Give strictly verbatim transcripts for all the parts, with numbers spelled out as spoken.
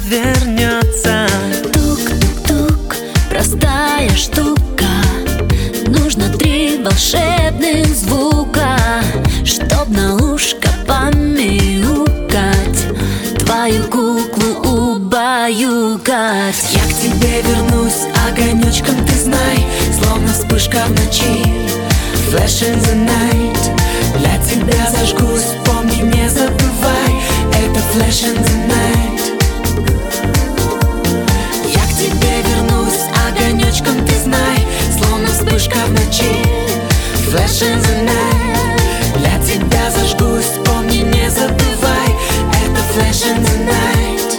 вернется. Тук-тук-тук, простая штука. Нужно три волшебных звука, чтоб на ушко помяукать, твою куклу убаюкать. Я к тебе вернусь огонечком, ты знай, словно вспышка в ночи. Flash in the night, для тебя зажгусь, помни, не забывай, это flash in the night. Я к тебе вернусь огонечком, ты знай, словно вспышка в ночи. Flash in the night, для тебя зажгусь, помни, не забывай, это flash in the night.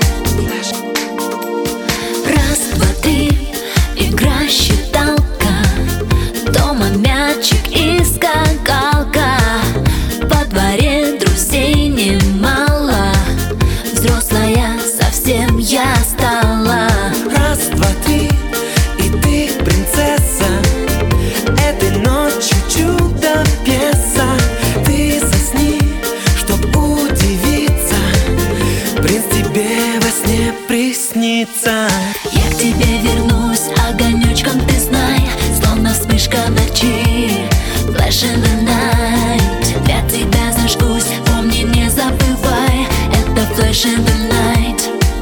Раз, два, три, игра считалка, дома мячик и скакалка. Во дворе друзей немало, взрослая совсем я стала. Раз, два, три, и ты принцесса этой ночью, чудо-пьеса. Ты засни, чтоб удивиться, принц тебе во сне приснится. Я к тебе вернусь огонечком, ты знай, словно вспышка в ночи. Flash in the night, для тебя зажгусь, помни, не забывай, это flash in the night.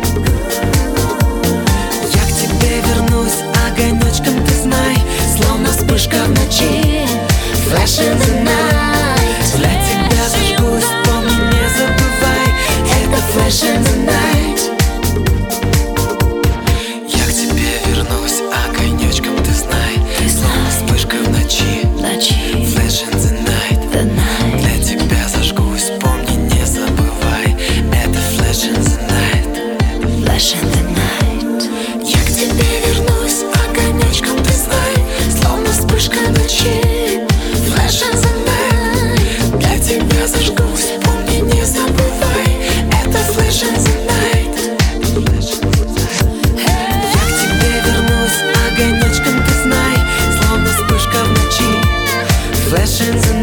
Я к тебе вернусь огонечком, ты знай, словно вспышка в ночи. Flash in the night, для тебя зажгусь, помни, не забывай, это flash in the night. Я к тебе вернусь огонечком, ты знай, словно вспышка в ночи. Flash in the night, The night. для тебя зажгусь, помни, не забывай, это flash in the night. Flash in the night. Я к тебе вернусь огонечком, ты знай, словно вспышка ночи. Flash in the night, для тебя зажгусь, помни, не забывай, это flash in the night. Я к тебе вернусь огонечком, ты знай, словно вспышка в ночи. Flash in the